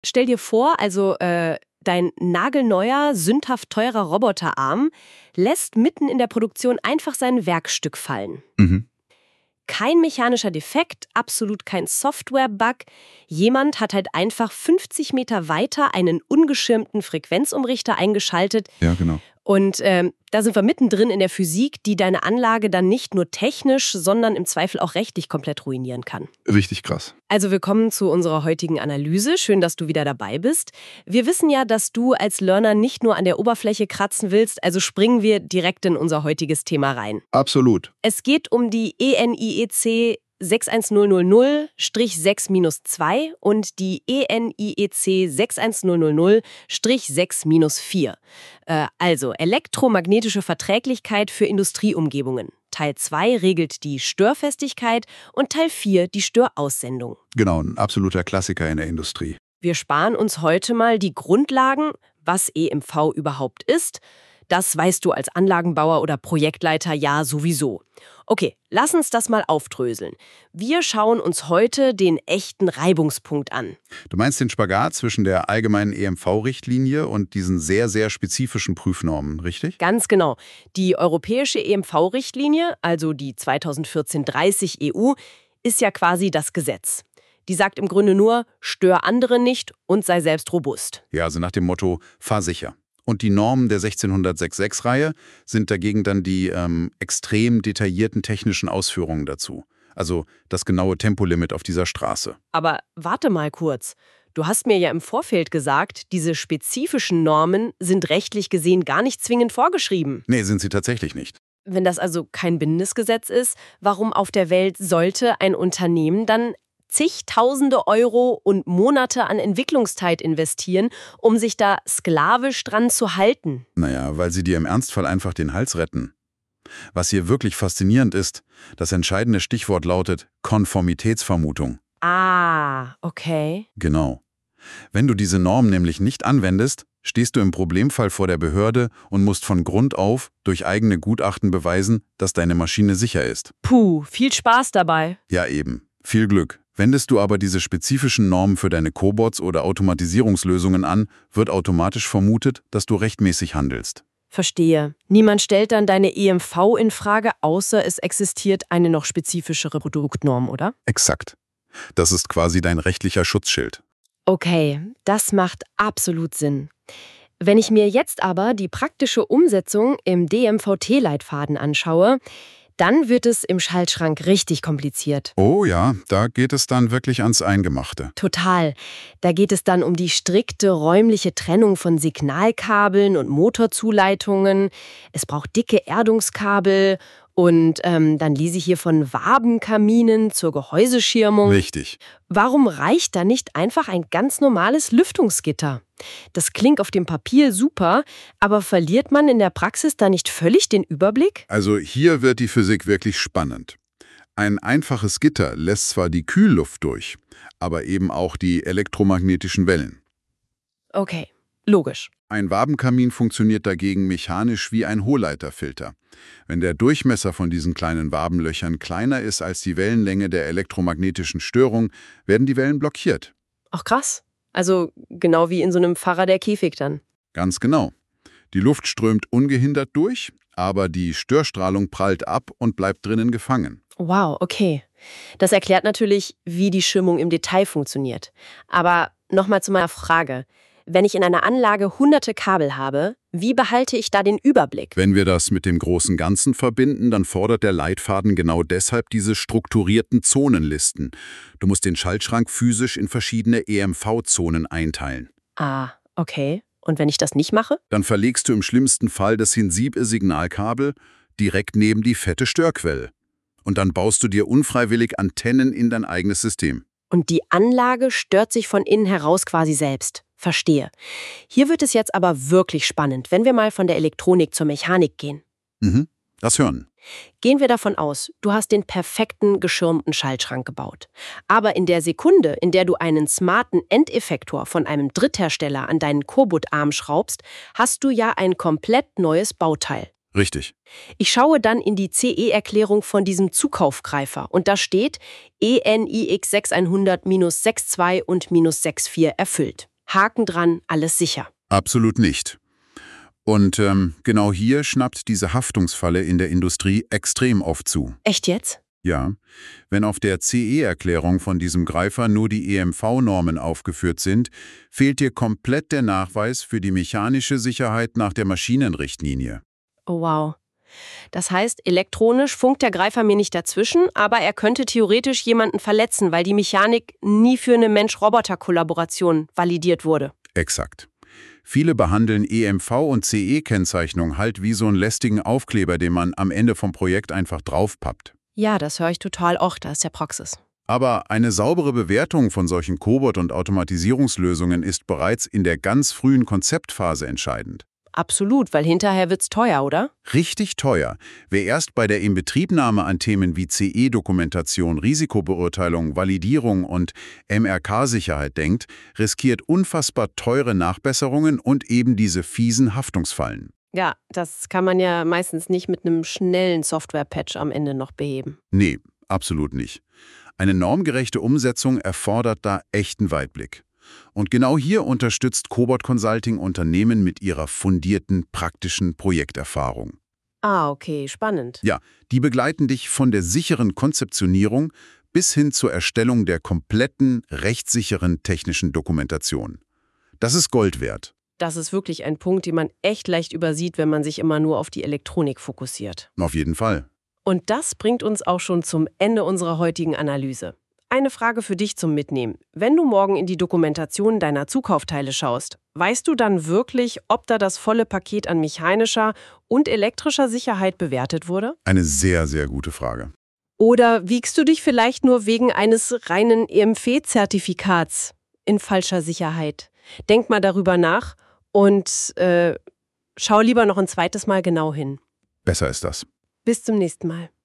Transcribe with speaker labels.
Speaker 1: Stell dir vor, dein nagelneuer, sündhaft teurer Roboterarm lässt mitten in der Produktion einfach sein Werkstück fallen.
Speaker 2: Mhm.
Speaker 1: Kein mechanischer Defekt, absolut kein Software-Bug. Jemand hat halt einfach 50 Meter weiter einen ungeschirmten Frequenzumrichter eingeschaltet.
Speaker 2: Ja, genau.
Speaker 1: Und da sind wir mittendrin in der Physik, die deine Anlage dann nicht nur technisch, sondern im Zweifel auch rechtlich komplett ruinieren kann.
Speaker 2: Richtig krass.
Speaker 1: Also willkommen zu unserer heutigen Analyse. Schön, dass du wieder dabei bist. Wir wissen ja, dass du als Learner nicht nur an der Oberfläche kratzen willst, also springen wir direkt in unser heutiges Thema rein.
Speaker 2: Absolut.
Speaker 1: Es geht um die ENIEC 61000-6-2 und die ENIEC 61000-6-4. Also elektromagnetische Verträglichkeit für Industrieumgebungen. Teil 2 regelt die Störfestigkeit und Teil 4 die Störaussendung.
Speaker 2: Genau, ein absoluter Klassiker in der Industrie.
Speaker 1: Wir sparen uns heute mal die Grundlagen, was EMV überhaupt ist. Das weißt du als Anlagenbauer oder Projektleiter ja sowieso. Okay, lass uns das mal aufdröseln. Wir schauen uns heute den echten Reibungspunkt an.
Speaker 2: Du meinst den Spagat zwischen der allgemeinen EMV-Richtlinie und diesen sehr, sehr spezifischen Prüfnormen, richtig?
Speaker 1: Ganz genau. Die europäische EMV-Richtlinie, also die 2014/30 EU, ist ja quasi das Gesetz. Die sagt im Grunde nur, stör andere nicht und sei selbst robust.
Speaker 2: Ja, also nach dem Motto, fahr sicher. Und die Normen der 16166-Reihe sind dagegen dann die extrem detaillierten technischen Ausführungen dazu. Also das genaue Tempolimit auf dieser Straße.
Speaker 1: Aber warte mal kurz. Du hast mir ja im Vorfeld gesagt, diese spezifischen Normen sind rechtlich gesehen gar nicht zwingend vorgeschrieben.
Speaker 2: Nee, sind sie tatsächlich nicht.
Speaker 1: Wenn das also kein bindendes Gesetz ist, warum auf der Welt sollte ein Unternehmen dann zigtausende Euro und Monate an Entwicklungszeit investieren, um sich da sklavisch dran zu halten?
Speaker 2: Naja, weil sie dir im Ernstfall einfach den Hals retten. Was hier wirklich faszinierend ist, das entscheidende Stichwort lautet Konformitätsvermutung.
Speaker 1: Ah, okay.
Speaker 2: Genau. Wenn du diese Norm nämlich nicht anwendest, stehst du im Problemfall vor der Behörde und musst von Grund auf durch eigene Gutachten beweisen, dass deine Maschine sicher ist.
Speaker 1: Puh, viel Spaß dabei.
Speaker 2: Ja eben. Viel Glück. Wendest du aber diese spezifischen Normen für deine Cobots oder Automatisierungslösungen an, wird automatisch vermutet, dass du rechtmäßig handelst.
Speaker 1: Verstehe. Niemand stellt dann deine EMV in Frage, außer es existiert eine noch spezifischere Produktnorm, oder?
Speaker 2: Exakt. Das ist quasi dein rechtlicher Schutzschild.
Speaker 1: Okay, das macht absolut Sinn. Wenn ich mir jetzt aber die praktische Umsetzung im DMVT-Leitfaden anschaue, dann wird es im Schaltschrank richtig kompliziert.
Speaker 2: Oh ja, da geht es dann wirklich ans Eingemachte.
Speaker 1: Total. Da geht es dann um die strikte räumliche Trennung von Signalkabeln und Motorzuleitungen. Es braucht dicke Erdungskabel und dann lese ich hier von Wabenkaminen zur Gehäuseschirmung.
Speaker 2: Richtig.
Speaker 1: Warum reicht da nicht einfach ein ganz normales Lüftungsgitter? Das klingt auf dem Papier super, aber verliert man in der Praxis da nicht völlig den Überblick?
Speaker 2: Also hier wird die Physik wirklich spannend. Ein einfaches Gitter lässt zwar die Kühlluft durch, aber eben auch die elektromagnetischen Wellen.
Speaker 1: Okay, logisch.
Speaker 2: Ein Wabenkamin funktioniert dagegen mechanisch wie ein Hohlleiterfilter. Wenn der Durchmesser von diesen kleinen Wabenlöchern kleiner ist als die Wellenlänge der elektromagnetischen Störung, werden die Wellen blockiert.
Speaker 1: Ach krass. Also genau wie in so einem Faraday-Käfig dann.
Speaker 2: Ganz genau. Die Luft strömt ungehindert durch, aber die Störstrahlung prallt ab und bleibt drinnen gefangen.
Speaker 1: Wow, okay. Das erklärt natürlich, wie die Schirmung im Detail funktioniert. Aber nochmal zu meiner Frage. Wenn ich in einer Anlage hunderte Kabel habe, wie behalte ich da den Überblick?
Speaker 2: Wenn wir das mit dem großen Ganzen verbinden, dann fordert der Leitfaden genau deshalb diese strukturierten Zonenlisten. Du musst den Schaltschrank physisch in verschiedene EMV-Zonen einteilen.
Speaker 1: Ah, okay. Und wenn ich das nicht mache?
Speaker 2: Dann verlegst du im schlimmsten Fall das sensible Signalkabel direkt neben die fette Störquelle. Und dann baust du dir unfreiwillig Antennen in dein eigenes System.
Speaker 1: Und die Anlage stört sich von innen heraus quasi selbst. Verstehe. Hier wird es jetzt aber wirklich spannend, wenn wir mal von der Elektronik zur Mechanik gehen.
Speaker 2: Das hören.
Speaker 1: Gehen wir davon aus, du hast den perfekten geschirmten Schaltschrank gebaut. Aber in der Sekunde, in der du einen smarten Endeffektor von einem Dritthersteller an deinen Cobot-Arm schraubst, hast du ja ein komplett neues Bauteil.
Speaker 2: Richtig.
Speaker 1: Ich schaue dann in die CE-Erklärung von diesem Zukaufgreifer und da steht ENIX 6100-62 und -64 erfüllt. Haken dran, alles sicher.
Speaker 2: Absolut nicht. Und genau hier schnappt diese Haftungsfalle in der Industrie extrem oft zu.
Speaker 1: Echt jetzt?
Speaker 2: Ja, wenn auf der CE-Erklärung von diesem Greifer nur die EMV-Normen aufgeführt sind, fehlt dir komplett der Nachweis für die mechanische Sicherheit nach der Maschinenrichtlinie.
Speaker 1: Oh wow. Das heißt, elektronisch funkt der Greifer mir nicht dazwischen, aber er könnte theoretisch jemanden verletzen, weil die Mechanik nie für eine Mensch-Roboter-Kollaboration validiert wurde.
Speaker 2: Exakt. Viele behandeln EMV und CE-Kennzeichnung halt wie so einen lästigen Aufkleber, den man am Ende vom Projekt einfach draufpappt.
Speaker 1: Ja, das höre ich total oft aus der Praxis.
Speaker 2: Aber eine saubere Bewertung von solchen Cobot- und Automatisierungslösungen ist bereits in der ganz frühen Konzeptphase entscheidend.
Speaker 1: Absolut, weil hinterher wird's teuer, oder?
Speaker 2: Richtig teuer. Wer erst bei der Inbetriebnahme an Themen wie CE-Dokumentation, Risikobeurteilung, Validierung und MRK-Sicherheit denkt, riskiert unfassbar teure Nachbesserungen und eben diese fiesen Haftungsfallen.
Speaker 1: Ja, das kann man ja meistens nicht mit einem schnellen Software-Patch am Ende noch beheben.
Speaker 2: Nee, absolut nicht. Eine normgerechte Umsetzung erfordert da echten Weitblick. Und genau hier unterstützt Cobot Consulting Unternehmen mit ihrer fundierten, praktischen Projekterfahrung.
Speaker 1: Ah, okay, spannend.
Speaker 2: Ja, die begleiten dich von der sicheren Konzeptionierung bis hin zur Erstellung der kompletten, rechtssicheren technischen Dokumentation. Das ist Gold wert.
Speaker 1: Das ist wirklich ein Punkt, den man echt leicht übersieht, wenn man sich immer nur auf die Elektronik fokussiert.
Speaker 2: Auf jeden Fall.
Speaker 1: Und das bringt uns auch schon zum Ende unserer heutigen Analyse. Eine Frage für dich zum Mitnehmen. Wenn du morgen in die Dokumentation deiner Zukaufteile schaust, weißt du dann wirklich, ob da das volle Paket an mechanischer und elektrischer Sicherheit bewertet wurde?
Speaker 2: Eine sehr, sehr gute Frage.
Speaker 1: Oder wiegst du dich vielleicht nur wegen eines reinen EMV-Zertifikats in falscher Sicherheit? Denk mal darüber nach und schau lieber noch ein zweites Mal genau hin.
Speaker 2: Besser ist das.
Speaker 1: Bis zum nächsten Mal.